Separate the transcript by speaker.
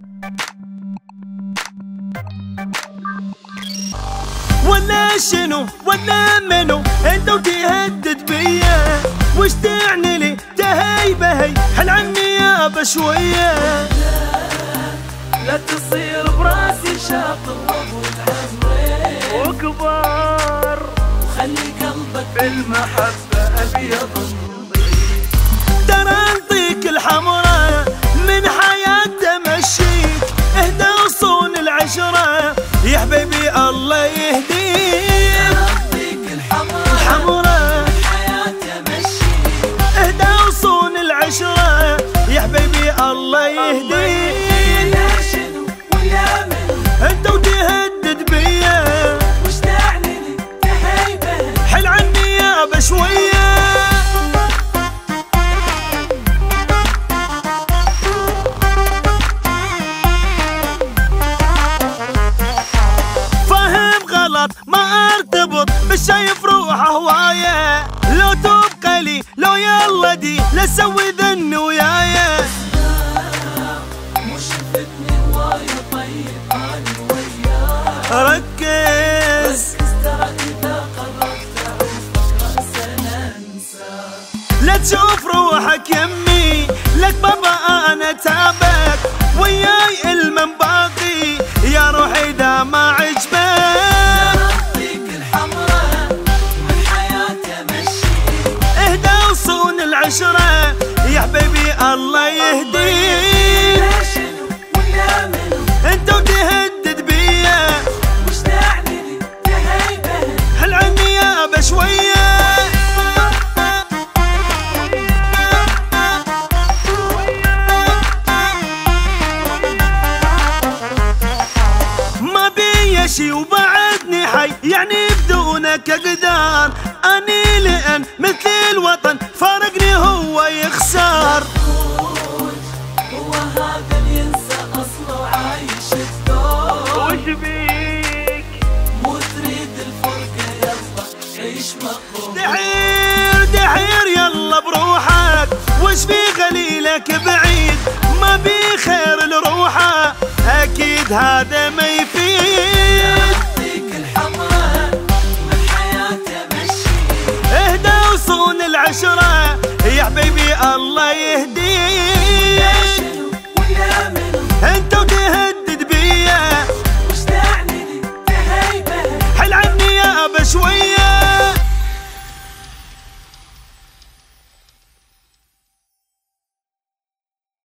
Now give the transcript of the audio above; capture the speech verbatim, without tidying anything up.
Speaker 1: ولا شنو ولا منو انت وتهدد بيا، وش تعني لي تهيبه هي حل عني يابا شويه.
Speaker 2: لا تصير براسي شاطر وابوك عمري
Speaker 1: وكبار،
Speaker 2: وخلي قلبك بالمحبة ابيض نظيف.
Speaker 1: ترى انطيك الحمرة من حياة تمشيك، اهدى وصون العشرة يا حبيبي الله يهديك.
Speaker 2: ترى انطيك الحمرة
Speaker 1: الحمرة
Speaker 2: من حياة تمشيك،
Speaker 1: اهدى وصون العشرة يا حبيبي الله يهديك. انت وتهدد بيا،
Speaker 2: وش تعني لي تهيبه
Speaker 1: حل عني يابا شويه. فاهم غلط ما ارتبط بالشايف روحه هوايه، لو تبقى لي لو يلا دي لا اسوي ذن ويايا.
Speaker 2: مش فتني هوايه طيب اني وياك،
Speaker 1: ركز
Speaker 2: ترى إذا قربت أعوفك رأسا أنسى.
Speaker 1: لا تشوف روحك يمي لك بابا أنا تابك، وياي المن باقي يا روحي إذا ما عجبك.
Speaker 2: أعطيك الحمرة من حياتي أمشيك،
Speaker 1: اهدى وصون العشرة يا حبيبي الله يهديك.
Speaker 2: لا شنو ولا منو
Speaker 1: انت وتهدد بيا،
Speaker 2: وش تعني لي تهيبه
Speaker 1: حل عني يابا شوية. ما بيا شي وبعدني حي، يعني بدونك اقدار اني لان مثل الوطن فارقني هو يخسر.
Speaker 2: هو هذا اللي ينسى أصله وعايش الدور.
Speaker 1: وش بيك
Speaker 2: مو تريد الفرقة يلا عيش مقبول.
Speaker 1: دحير دحير يلا بروحك، وش في غليلك بعيد ما بي خير لروحه، اكيد هذا ما يفيد.
Speaker 2: أعطيك الحمرة من حياتي أمشيك،
Speaker 1: اهدى وصون العشرة يا حبيبي الله يهديك.